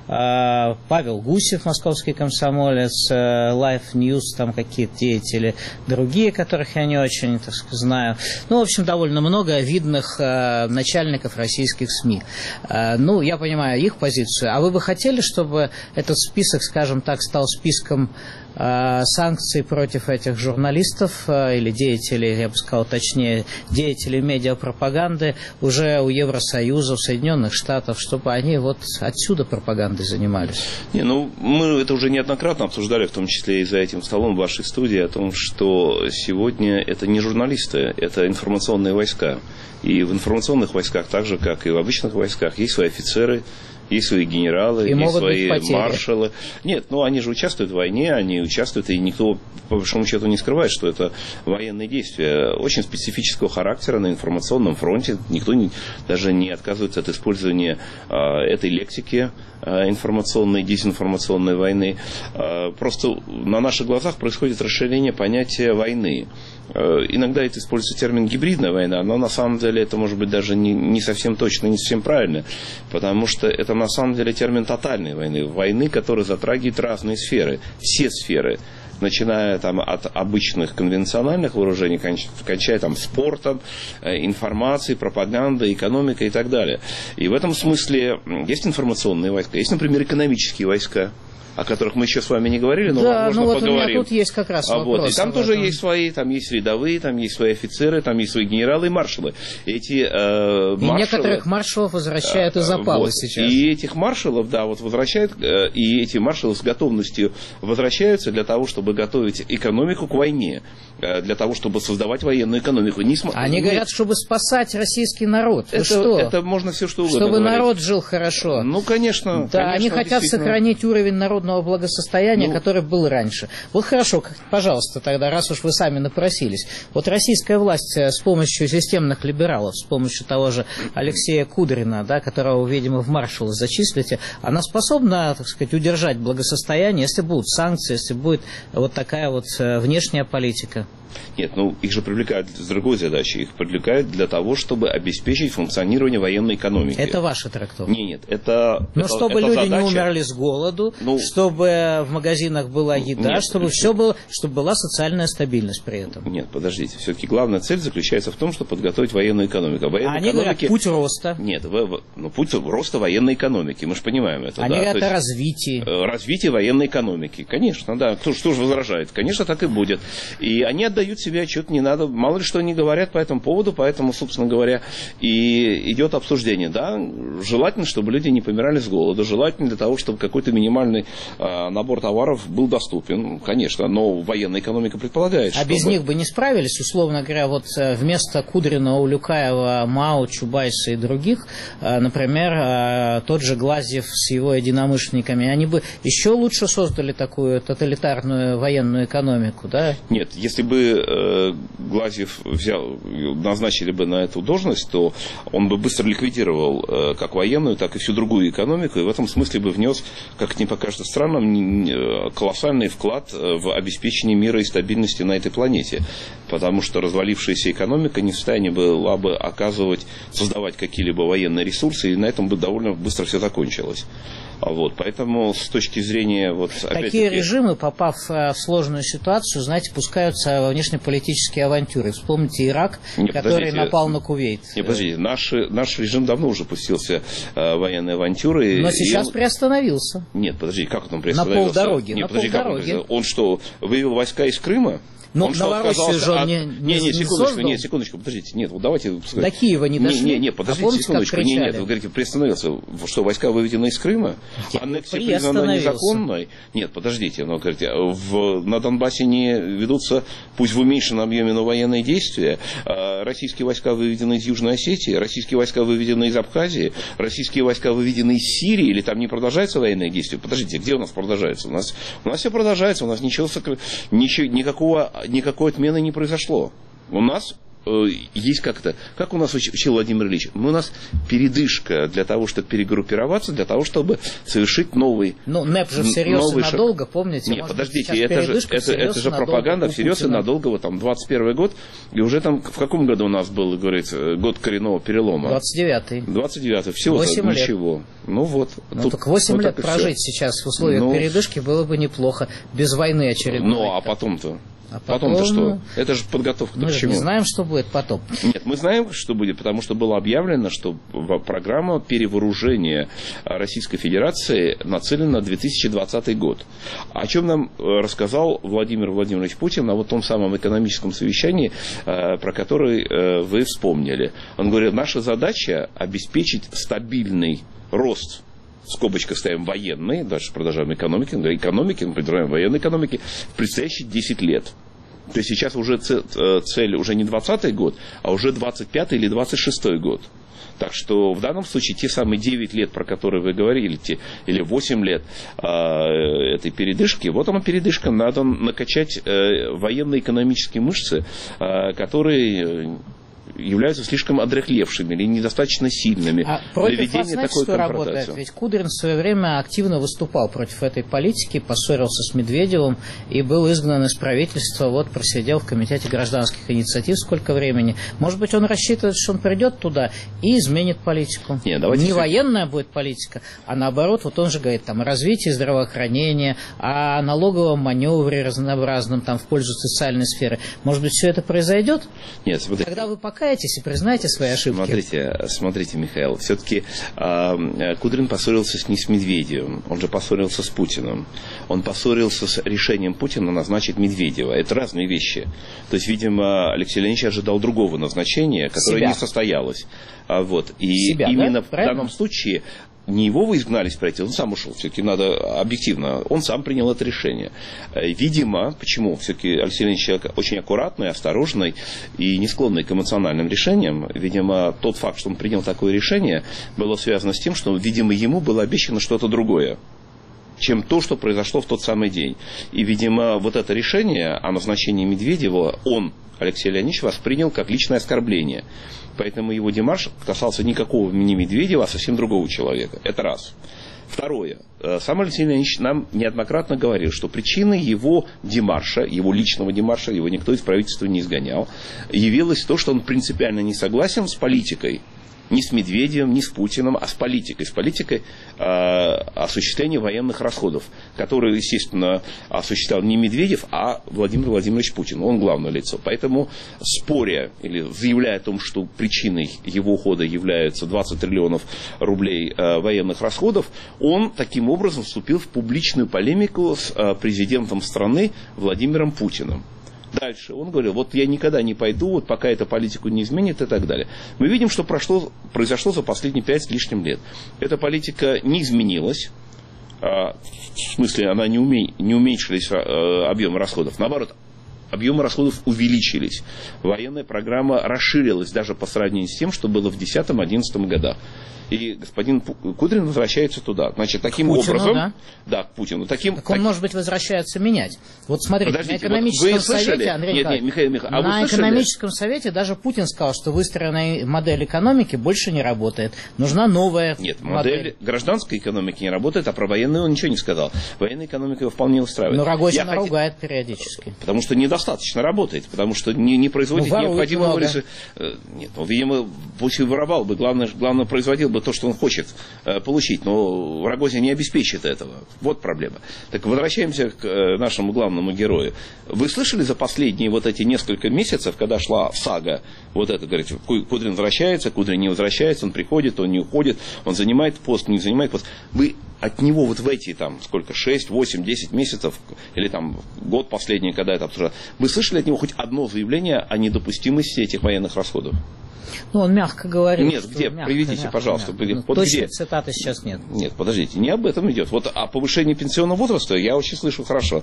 Павел Гусев, московский комсомолец, Life News, там какие-то деятели другие, которых я не очень, так сказать, знаю. Ну, в общем, довольно много видных начальников российских СМИ. Ну, я понимаю их позицию. А вы бы хотели, чтобы этот список, скажем так, стал списком санкций против этих журналистов или деятелей, я бы сказал точнее, деятелей медиапропаганды уже у Евросоюза, у Соединенных Штатов, чтобы они вот отсюда пропагандой занимались? Не, ну, мы это уже неоднократно обсуждали, в том числе и за этим столом в вашей студии, о том, что сегодня это не журналисты, это информационные войска. И в информационных войсках, так же, как и в обычных войсках, есть свои офицеры, есть свои генералы, есть свои маршалы. Нет, ну они же участвуют в войне, они участвуют, и никто, по большому счету, не скрывает, что это военные действия очень специфического характера на информационном фронте. Никто даже не отказывается от использования этой лексики информационной, дезинформационной войны. Просто на наших глазах происходит расширение понятия войны. Иногда это используется термин гибридная война, но на самом деле это может быть даже не совсем точно, не совсем правильно, потому что это на самом деле термин тотальной войны, которая затрагивает разные сферы, все сферы, начиная там от обычных конвенциональных вооружений, кончая там спортом, информацией, пропагандой, экономикой и так далее. И в этом смысле есть информационные войска, есть, например, экономические войска, о которых мы еще с вами не говорили, но да, можно вот поговорим. У меня тут есть как раз вопрос. Вот. И там тоже есть свои, там есть рядовые, там есть свои офицеры, там есть свои генералы и маршалы. Эти маршалы... И некоторых маршалов возвращают из запала сейчас. И этих маршалов, да, вот возвращают, и эти маршалы с готовностью возвращаются для того, чтобы готовить экономику к войне, для того, чтобы создавать военную экономику. Они говорят, чтобы спасать российский народ. Это можно все что угодно чтобы говорить. Народ жил хорошо. Ну, конечно. Да, они хотят сохранить уровень народного народного благосостояния, который был раньше. Вот хорошо, пожалуйста, тогда, раз уж вы сами напросились. Вот российская власть с помощью системных либералов, с помощью того же Алексея Кудрина, да, которого, видимо, в маршалы зачислите, она способна, так сказать, удержать благосостояние, если будут санкции, если будет вот такая вот внешняя политика? Нет, их же привлекают с другой задачей. Их привлекают для того, чтобы обеспечить функционирование военной экономики. Это ваша трактовка? Нет, это чтобы это люди задача... не умерли с голоду, чтобы в магазинах была еда, чтобы все было, чтобы была социальная стабильность при этом. Нет, подождите. Все-таки главная цель заключается в том, чтобы подготовить военную экономику. Они говорят, путь роста. Нет, путь роста военной экономики. Мы же понимаем это. Они говорят о развитии. Развитие военной экономики. Конечно, да. Что же возражает? Конечно, так и будет. И они отдают себе отчет, не надо, мало ли что они говорят по этому поводу, поэтому, собственно говоря, и идет обсуждение. Да, желательно, чтобы люди не помирали с голода, желательно для того, чтобы какой-то минимальный набор товаров был доступен, конечно, но военная экономика предполагает, А без них бы не справились, условно говоря, вот вместо Кудрина, Улюкаева, Мао, Чубайса и других, например, тот же Глазьев с его единомышленниками, они бы еще лучше создали такую тоталитарную военную экономику, да? Нет, если бы Глазьев назначили бы на эту должность, то он бы быстро ликвидировал как военную, так и всю другую экономику, и в этом смысле бы внес, как не покажется странным, колоссальный вклад в обеспечение мира и стабильности на этой планете. Потому что развалившаяся экономика не в состоянии была бы создавать какие-либо военные ресурсы, и на этом бы довольно быстро все закончилось. Поэтому с точки зрения... Такие режимы, попав в сложную ситуацию, знаете, пускаются во внешнеполитические авантюры. Вспомните Ирак, который напал на Кувейт. Нет, подождите, наш режим давно уже пустился в военные авантюры. Но сейчас приостановился. Нет, подождите, как он приостановился? На полдороги. Нет, подождите, он что, вывел войска из Крыма? Но Новороссию же он не секундочку, подождите, нет, давайте... До Киева не дошли? Нет, подождите, секундочку, нет, вы говорите, приостановился, что войска выведены из Крыма? Аннексия признана незаконной? Нет, подождите, но говорите, на Донбассе не ведутся, пусть в уменьшенном объеме, но военные действия, российские войска выведены из Южной Осетии, российские войска выведены из Абхазии, российские войска выведены из Сирии, или там не продолжается военные действия? Подождите, где у нас продолжается? У нас все продолжается, у нас никакой отмены не произошло. У нас есть как у нас учил Владимир Ильич, у нас передышка для того, чтобы перегруппироваться, для того, чтобы совершить новый НЭП же всерьез и надолго, помните? Нет, подождите, это же пропаганда всерьез и надолго, 21 год, и уже там, в каком году у нас был, говорится, год коренного перелома? 29-й. Всего 8 лет. Ничего. Так 8 лет прожить сейчас в условиях передышки было бы неплохо, без войны очередной. А потом-то? Потом-то что? Это же подготовка к чему? Мы же не знаем, что будет потом. Нет, мы знаем, что будет, потому что было объявлено, что программа перевооружения Российской Федерации нацелена на 2020 год. О чем нам рассказал Владимир Владимирович Путин на том самом экономическом совещании, про который вы вспомнили. Он говорит, наша задача обеспечить стабильный рост, в скобочках ставим военные, дальше продолжаем экономики, мы продолжаем военной экономики, в предстоящие 10 лет. То есть сейчас уже цель уже не 20-й год, а уже 25-й или 26-й год. Так что в данном случае те самые 9 лет, про которые вы говорили, или 8 лет этой передышки, вот она передышка, надо накачать военно-экономические мышцы, которые являются слишком одряхлевшими или недостаточно сильными для ведения такой конфронтации. Работает? Ведь Кудрин в свое время активно выступал против этой политики, поссорился с Медведевым и был изгнан из правительства, просидел в Комитете гражданских инициатив сколько времени. Может быть, он рассчитывает, что он придет туда и изменит политику. Не военная будет политика, а наоборот, он же говорит о развитии здравоохранения, о налоговом маневре разнообразном в пользу социальной сферы. Может быть, все это произойдет? Нет, смотрите. Когда вы покаетесь и признаете свои ошибки. Смотрите, Михаил, все-таки Кудрин поссорился не с Медведевым, он же поссорился с Путиным. Он поссорился с решением Путина назначить Медведева. Это разные вещи. То есть, видимо, Алексей Леонидович ожидал другого назначения, которое не состоялось. И именно в данном случае не его вы изгнали из правительства, он сам ушел. Все-таки надо объективно. Он сам принял это решение. Видимо, почему? Все-таки Алексей Леонидович человек очень аккуратный, осторожный и не склонный к эмоциональным решениям. Видимо, тот факт, что он принял такое решение, было связано с тем, что, видимо, ему было обещано что-то другое. чем то, что произошло в тот самый день. И, видимо, вот это решение о назначении Медведева Алексей Леонидович, воспринял как личное оскорбление. Поэтому его демарш касался никакого не Медведева, а совсем другого человека. Это раз. Второе. Сам Алексей Леонидович нам неоднократно говорил, что причиной его демарша, его личного демарша, его никто из правительства не изгонял, явилось то, что он принципиально не согласен с политикой, не с Медведевым, не с Путиным, а с политикой осуществления военных расходов, которые, естественно, осуществлял не Медведев, а Владимир Владимирович Путин. Он главное лицо. Поэтому, споря или заявляя о том, что причиной его ухода являются 20 триллионов рублей военных расходов, он таким образом вступил в публичную полемику с президентом страны Владимиром Путиным. Дальше он говорил, вот я никогда не пойду, вот пока эту политику не изменит и так далее. Мы видим, что произошло за последние 5 с лишним лет. Эта политика не изменилась, в смысле она не уменьшились объемы расходов, наоборот, объемы расходов увеличились. Военная программа расширилась даже по сравнению с тем, что было в 2010-2011 годах. И господин Кудрин возвращается туда. Значит, таким образом... Да? Да, к Путину. Так он, может быть, возвращается менять. Вот смотрите, подождите, на экономическом совете, Андрей Николаевич, на экономическом совете даже Путин сказал, что выстроенная модель экономики больше не работает. Нужна новая модель гражданской экономики не работает, а про военную он ничего не сказал. Военная экономика его вполне устраивает. Но Рогозин ругает периодически. Потому что недостаточно работает, потому что не производит необходимого... Нет, видимо, пусть и воровал бы, главное производил бы то, что он хочет получить, но Рогозин не обеспечит этого. Вот проблема. Так возвращаемся к нашему главному герою. Вы слышали за последние вот эти несколько месяцев, когда шла сага, вот это, говорит, Кудрин возвращается, Кудрин не возвращается, он приходит, он не уходит, он занимает пост, не занимает пост. Вы от него вот в эти, там, сколько, 6, 8, 10 месяцев, или там год последний, когда это обсуждали, вы слышали от него хоть одно заявление о недопустимости этих военных расходов? Ну, он мягко говорит. Нет, где? Приведите, пожалуйста. Вот точной цитаты сейчас нет. Нет, подождите, не об этом идет. Вот о повышении пенсионного возраста я очень слышу хорошо,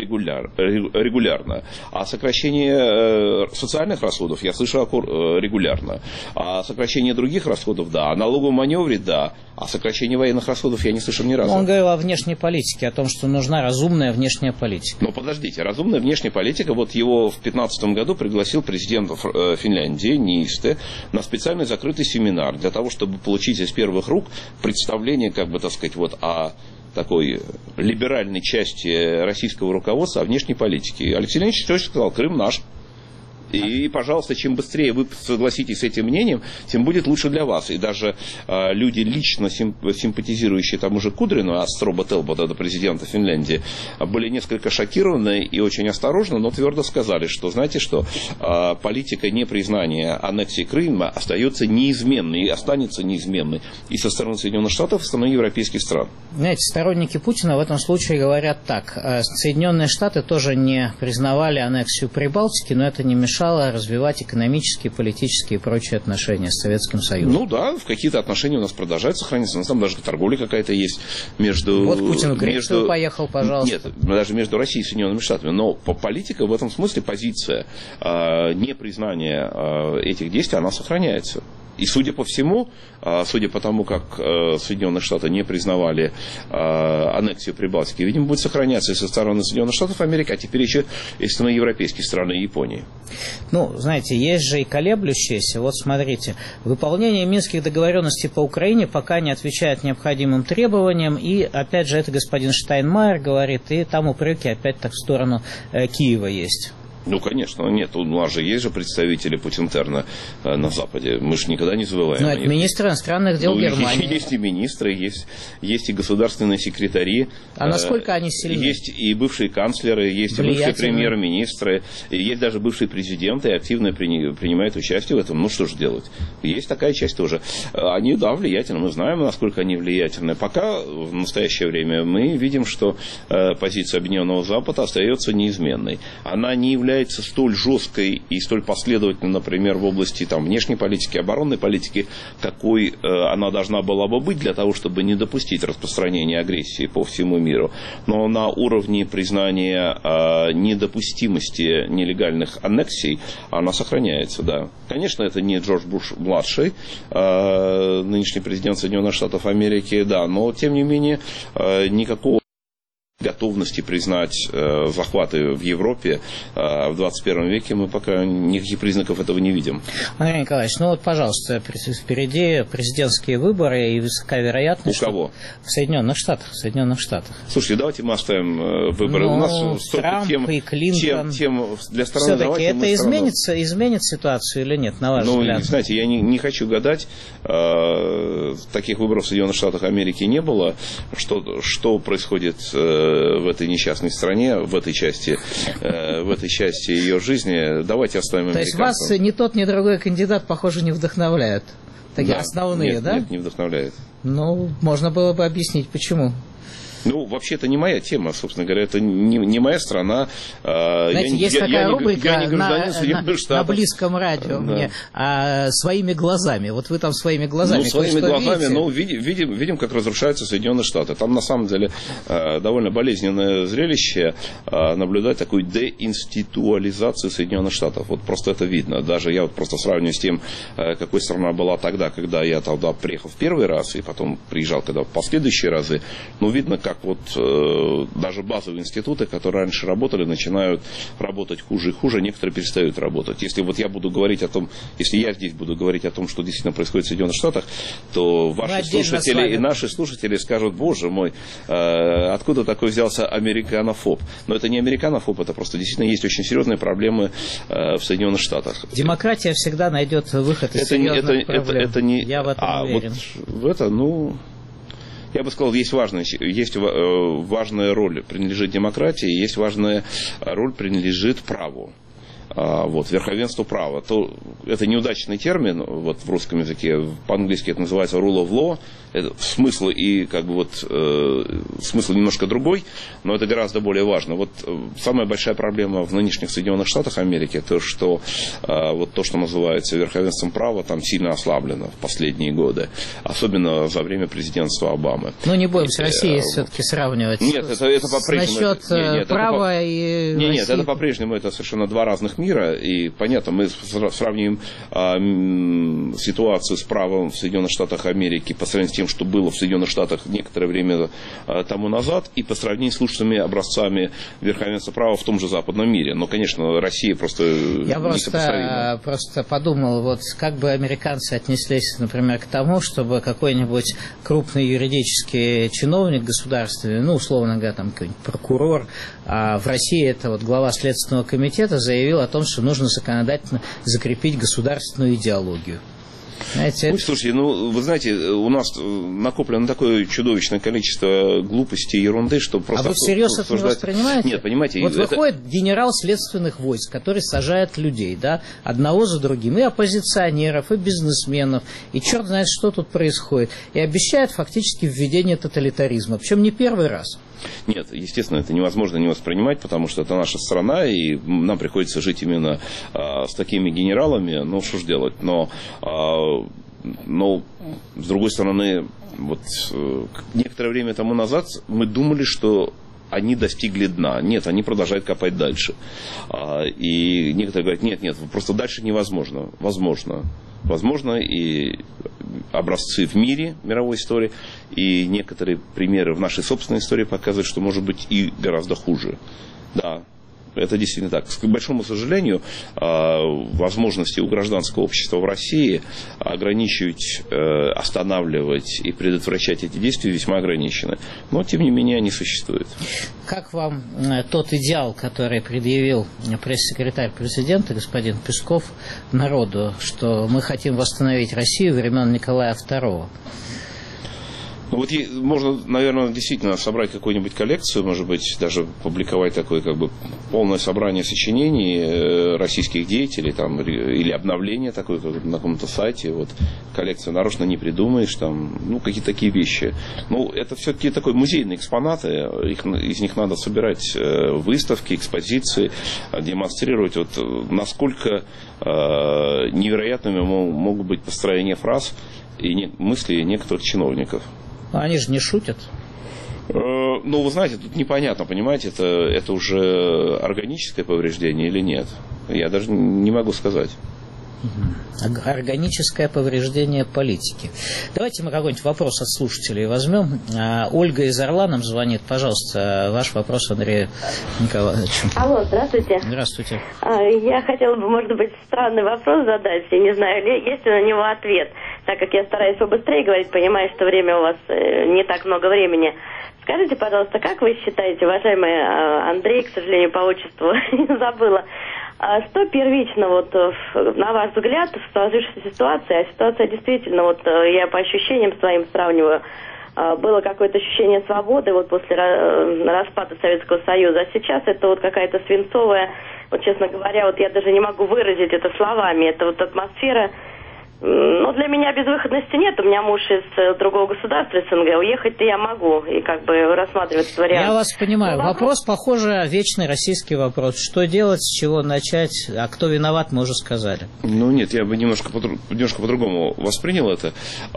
регулярно. О сокращении социальных расходов я слышу регулярно. О сокращении других расходов, да. О налоговом маневре, да. О сокращении военных расходов я не слышал ни разу. Он говорил о внешней политике, о том, что нужна разумная внешняя политика. Но подождите, разумная внешняя политика, вот его в 2015 году пригласил президент Финляндии, Ниисте, на специальный закрытый семинар для того, чтобы получить из первых рук представление, как бы, так сказать, вот о такой либеральной части российского руководства о внешней политике. Алексей Леонидович точно сказал, Крым наш. И, пожалуйста, чем быстрее вы согласитесь с этим мнением, тем будет лучше для вас. И даже люди, лично симпатизирующие тому же Кудрину, а Строба Телбота, президента Финляндии, были несколько шокированы и очень осторожно, но твердо сказали, что, знаете что, политика непризнания аннексии Крыма остается неизменной и останется неизменной и со стороны Соединенных Штатов, и со стороны европейских стран. Знаете, сторонники Путина в этом случае говорят так. Соединенные Штаты тоже не признавали аннексию Прибалтики, но это не мешало развивать экономические, политические и прочие отношения с Советским Союзом. Ну да, в какие-то отношения у нас продолжают сохраняться. У нас там даже торговля какая-то есть между... Вот Путин в Грецию поехал, пожалуйста. Нет, даже между Россией и Соединенными Штатами. Но политика в этом смысле, позиция непризнания этих действий, она сохраняется. И судя по всему, судя по тому, как Соединенные Штаты не признавали аннексию Прибалтики, видимо, будет сохраняться и со стороны Соединенных Штатов Америки, а теперь еще и со стороны европейских стран и Японии. Ну, знаете, есть же и колеблющиеся. Вот смотрите, выполнение минских договоренностей по Украине пока не отвечает необходимым требованиям. И, опять же, это господин Штайнмайер говорит, и там упреки опять так в сторону Киева есть. Ну, конечно, нет. У нас же есть же представители Путинтерна на Западе. Мы же никогда не забываем. Ну, это министры иностранных дел Германии. Есть и министры, есть и государственные секретари. А насколько они сильны? Есть и бывшие канцлеры, есть и бывшие премьер-министры, есть даже бывшие президенты, и активно принимают участие в этом. Ну, что же делать? Есть такая часть тоже. Они, да, влиятельны. Мы знаем, насколько они влиятельны. Пока в настоящее время мы видим, что позиция Объединенного Запада остается неизменной. Она не является столь жесткой и столь последовательной, например, в области там, внешней политики, оборонной политики, какой она должна была бы быть для того, чтобы не допустить распространения агрессии по всему миру. Но на уровне признания недопустимости нелегальных аннексий она сохраняется, да. Конечно, это не Джордж Буш-младший, нынешний президент Соединенных Штатов Америки, да, но, тем не менее, никакого готовности признать захваты в Европе в 21 веке, мы пока никаких признаков этого не видим. Андрей Николаевич, ну вот, пожалуйста, впереди президентские выборы и высока вероятность... У кого? В Соединенных Штатах. Слушайте, давайте мы оставим выборы. У нас Трамп и Клинтон. Тем для страны. Все-таки это изменит ситуацию или нет, на ваш взгляд? Знаете, я не хочу гадать. Таких выборов в Соединенных Штатах Америки не было. Что происходит в этой несчастной стране, в этой части ее жизни, давайте оставим американцам. То есть вас ни тот, ни другой кандидат, похоже, не вдохновляют? Такие основные, да? Нет, не вдохновляет. Ну, можно было бы объяснить, почему. Ну, вообще, это не моя тема, собственно говоря, это не моя страна. Знаете, есть такая рубрика на Близком радио мне «Своими глазами». Вот вы там своими глазами своими глазами, видим, как разрушаются Соединенные Штаты. Там, на самом деле, довольно болезненное зрелище наблюдать такую деинституализацию Соединенных Штатов. Вот просто это видно. Даже я вот просто сравниваю с тем, какой страна была тогда, когда я тогда приехал в первый раз, и потом приезжал когда в последующие разы. Ну, видно, как вот даже базовые институты, которые раньше работали, начинают работать хуже и хуже, некоторые перестают работать. Если вот я буду говорить о том, если я здесь буду говорить о том, что действительно происходит в Соединенных Штатах, то ваши слушатели и наши слушатели скажут: боже мой, откуда такой взялся американофоб? Но это не американофоб, это просто действительно есть очень серьезные проблемы в Соединенных Штатах. Демократия всегда найдет выход из серьезных проблем. Я в этом уверен. Я бы сказал, есть важная роль принадлежит демократии, есть важная роль принадлежит праву. Вот, верховенство права. Это неудачный термин вот, в русском языке. По-английски это называется rule of law. Это смысл смысл немножко другой, но это гораздо более важно. Вот самая большая проблема в нынешних Соединенных Штатах Америки, то, что называется верховенством права, там сильно ослаблено в последние годы. Особенно за время президентства Обамы. Ну, не будем с Россией все-таки сравнивать. Нет, это по-прежнему. Насчет права и России. Нет, это по-прежнему это совершенно два разных мира. И понятно, мы сравним ситуацию с правом в Соединенных Штатах Америки по сравнению с тем, что было в Соединенных Штатах некоторое время тому назад, и по сравнению с лучшими образцами верховенства права в том же западном мире. Но, конечно, Россия просто несопоставима. Я просто подумал, вот как бы американцы отнеслись, например, к тому, чтобы какой-нибудь крупный юридический чиновник государственный, ну, условно говоря, там какой-нибудь прокурор, а в России это вот глава Следственного комитета заявил о том, что нужно законодательно закрепить государственную идеологию. Знаете, слушайте, вы знаете, у нас накоплено такое чудовищное количество глупости и ерунды, что просто... А вы всерьез это не воспринимаете? Нет, понимаете... Вот выходит генерал следственных войск, который сажает людей, да, одного за другим, и оппозиционеров, и бизнесменов, и черт знает, что тут происходит, и обещает фактически введение тоталитаризма, причем не первый раз. Нет, естественно, это невозможно не воспринимать, потому что это наша страна, и нам приходится жить именно с такими генералами, ну, что ж делать. Но с другой стороны, вот некоторое время тому назад мы думали, что они достигли дна. Нет, они продолжают копать дальше. И некоторые говорят, нет, просто дальше невозможно. Возможно, и образцы в мире, мировой истории, и некоторые примеры в нашей собственной истории показывают, что может быть и гораздо хуже. Да, это действительно так. К большому сожалению, возможности у гражданского общества в России ограничивать, останавливать и предотвращать эти действия весьма ограничены. Но, тем не менее, они существуют. Как вам тот идеал, который предъявил пресс-секретарь президента, господин Песков, народу, что мы хотим восстановить Россию времен Николая II? Вот можно, наверное, действительно собрать какую-нибудь коллекцию, может быть, даже публиковать такое полное собрание сочинений российских деятелей там, или обновление такое на каком-то сайте. Вот, коллекцию нарочно не придумаешь, там, какие-то такие вещи. Это все-таки такой музейные экспонаты, из них надо собирать выставки, экспозиции, демонстрировать, насколько невероятными могут быть построения фраз и мысли некоторых чиновников. Они же не шутят. Вы знаете, тут непонятно, понимаете, это уже органическое повреждение или нет. Я даже не могу сказать. Органическое повреждение политики. Давайте мы какой-нибудь вопрос от слушателей возьмем. Ольга из Орла нам звонит. Пожалуйста, ваш вопрос Андрею Николаевичу. Алло, здравствуйте. Здравствуйте. Я хотела бы, может быть, странный вопрос задать. Я не знаю, есть ли на него ответ. Так как я стараюсь побыстрее говорить, понимаю, что время у вас не так много времени. Скажите, пожалуйста, как вы считаете, уважаемый Андрей, к сожалению, по отчеству забыла, что первично, вот, на ваш взгляд, в сложившейся ситуации, а ситуация действительно, вот, я по ощущениям своим сравниваю, было какое-то ощущение свободы вот после распада Советского Союза, а сейчас это вот какая-то свинцовая, вот, честно говоря, вот я даже не могу выразить это словами, это вот атмосфера. Ну, для меня безвыходности нет. У меня муж из другого государства, СНГ. Уехать-то я могу. И как бы рассматривать этот вариант. Я вас понимаю. Вопрос, похоже, вечный российский вопрос. Что делать, с чего начать? А кто виноват, мы уже сказали. Ну, нет, я бы немножко по-другому воспринял это.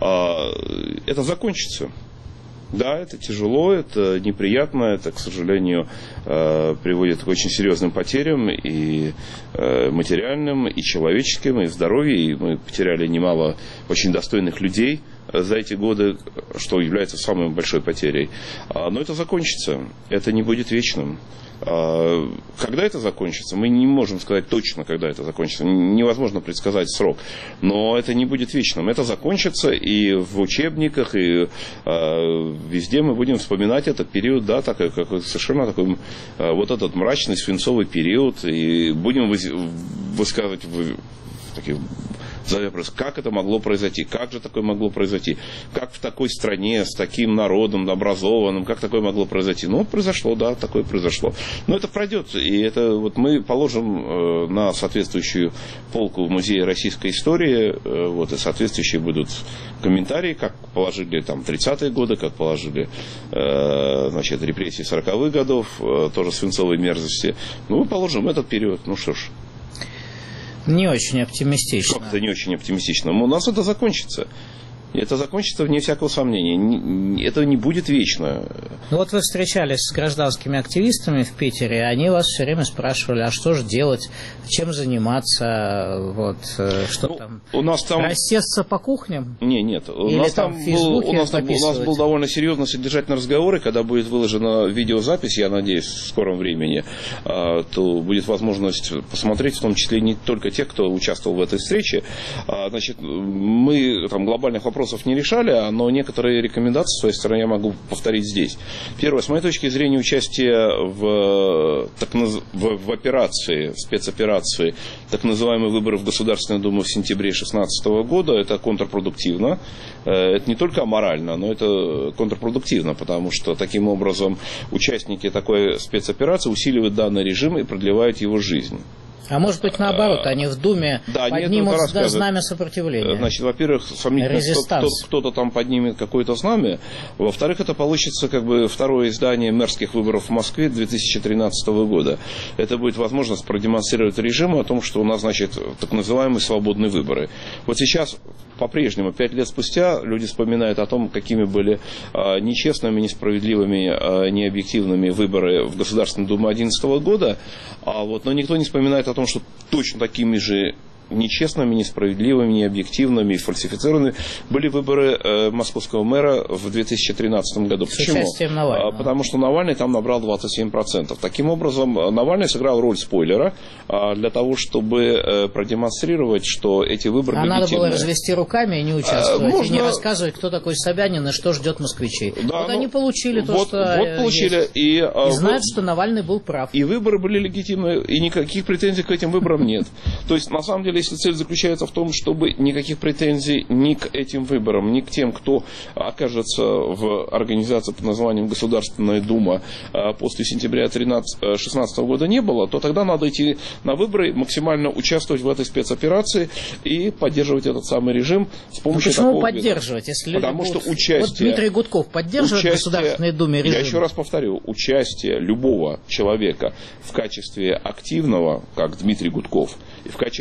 Это закончится. Да, это тяжело, это неприятно, это, к сожалению, приводит к очень серьезным потерям и материальным, и человеческим, и в здоровье. И мы потеряли немало очень достойных людей за эти годы, что является самой большой потерей. Но это закончится, это не будет вечным. Когда это закончится, мы не можем сказать точно, когда это закончится. Невозможно предсказать срок. Но это не будет вечным. Это закончится и в учебниках, и везде мы будем вспоминать этот период, да, так, как совершенно такой вот этот мрачный свинцовый период. И будем высказывать такие вопрос, как это могло произойти, как же такое могло произойти, как в такой стране, с таким народом образованным, как такое могло произойти. Ну, произошло, да, такое произошло. Но это пройдет, и это вот мы положим на соответствующую полку в Музее российской истории, вот, и соответствующие будут комментарии, как положили там 30-е годы, как положили, значит, репрессии 40-х годов, тоже свинцовой мерзости. Ну, мы положим этот период, ну что ж. Не очень оптимистично. Как-то не очень оптимистично. Но у нас это закончится. И это закончится вне всякого сомнения. Это не будет вечно. Ну вот вы встречались с гражданскими активистами в Питере, они вас все время спрашивали, а что же делать, чем заниматься, вот, что там, у нас там... рассесться по кухням? Нет. У Или нас там в Фейсбуке у нас был довольно серьезно содержательный разговор, и когда будет выложена видеозапись, я надеюсь, в скором времени, то будет возможность посмотреть, в том числе не только тех, кто участвовал в этой встрече. Значит, мы там глобальных вопросов не решали, но некоторые рекомендации с своей стороны я могу повторить здесь. Первое, с моей точки зрения, участие в операции, спецоперации, так называемые выборы в Государственную Думу в сентябре 2016 года, это контрпродуктивно. Это не только аморально, но это контрпродуктивно, потому что таким образом участники такой спецоперации усиливают данный режим и продлевают его жизнь. А может быть, наоборот, они в Думе поднимут знамя сопротивления. Значит, во-первых, сомнительно, кто-то там поднимет какое-то знамя. Во-вторых, это получится как бы второе издание мэрских выборов в Москве 2013 года. Это будет возможность продемонстрировать режиму о том, что у нас, значит, так называемые свободные выборы. Вот сейчас, по-прежнему, 5 лет спустя, люди вспоминают о том, какими были нечестными, несправедливыми, необъективными выборы в Государственную Думу 2011 года. Но никто не вспоминает о том, что точно такими же нечестными, несправедливыми, необъективными и фальсифицированными были выборы московского мэра в 2013 году. Почему? Потому что Навальный там набрал 27%. Таким образом, Навальный сыграл роль спойлера для того, чтобы продемонстрировать, что эти выборы легитимны. Надо было развести руками и не участвовать, и не рассказывать, кто такой Собянин и что ждет москвичей. Да, вот они получили то, что получили. И знают, что Навальный был прав. И выборы были легитимны, и никаких претензий к этим выборам нет. То есть, на самом деле, если цель заключается в том, чтобы никаких претензий ни к этим выборам, ни к тем, кто окажется в организации под названием Государственная Дума после сентября 2016 года не было, то тогда надо идти на выборы, максимально участвовать в этой спецоперации и поддерживать этот самый режим с помощью такого... Почему поддерживать, если люди Потому что участие... Вот Дмитрий Гудков поддерживает в Государственной Думе режим? Я еще раз повторю, участие любого человека в качестве активного, как Дмитрий Гудков, и в качестве пассивного,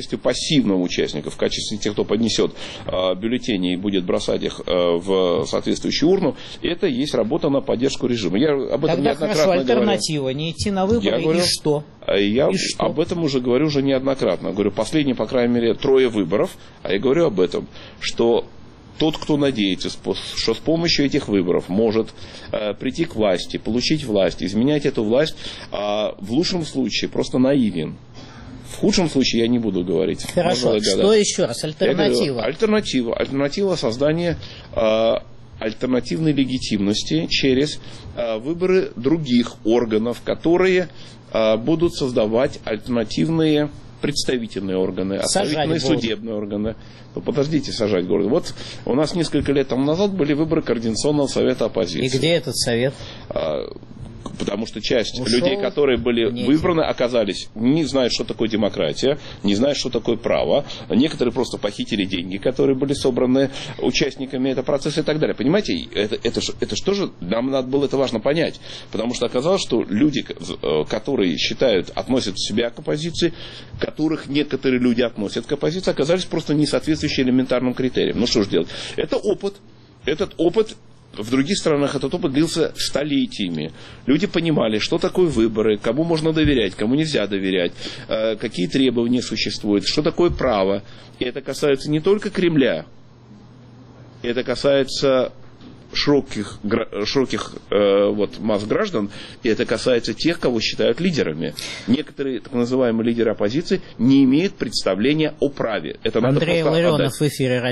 пассивного участника, в качестве тех, кто поднесет бюллетени и будет бросать их в соответствующую урну, это есть работа на поддержку режима. Я об этом Тогда неоднократно хорошо, альтернатива, говорю. не идти на выборы, говорю, и что? Я об этом уже говорю уже неоднократно. Говорю, последние, по крайней мере, 3 выборов, а я говорю об этом, что тот, кто надеется, что с помощью этих выборов может прийти к власти, получить власть, изменять эту власть, в лучшем случае просто наивен. В худшем случае я не буду говорить. Хорошо, что еще раз? Альтернатива. Альтернатива создания альтернативной легитимности через выборы других органов, которые будут создавать альтернативные представительные органы, представительные судебные органы. Ну, подождите, сажать город. Вот у нас несколько лет тому назад были выборы Координационного совета оппозиции. И где этот совет? Потому что часть людей, которые были выбраны, оказались, не знают, что такое демократия, не знают, что такое право. Некоторые просто похитили деньги, которые были собраны участниками этого процесса и так далее. Понимаете, это ж тоже, нам надо было это важно понять. Потому что оказалось, что люди, которые относят себя к оппозиции, которых некоторые люди относят к оппозиции, оказались просто не соответствующие элементарным критериям. Ну что ж делать? Это опыт. Этот опыт... В других странах этот опыт длился столетиями. Люди понимали, что такое выборы, кому можно доверять, кому нельзя доверять, какие требования существуют, что такое право. И это касается не только Кремля, это касается широких масс граждан, и это касается тех, кого считают лидерами. Некоторые так называемые лидеры оппозиции не имеют представления о праве. Это Андрей Ларионов в эфире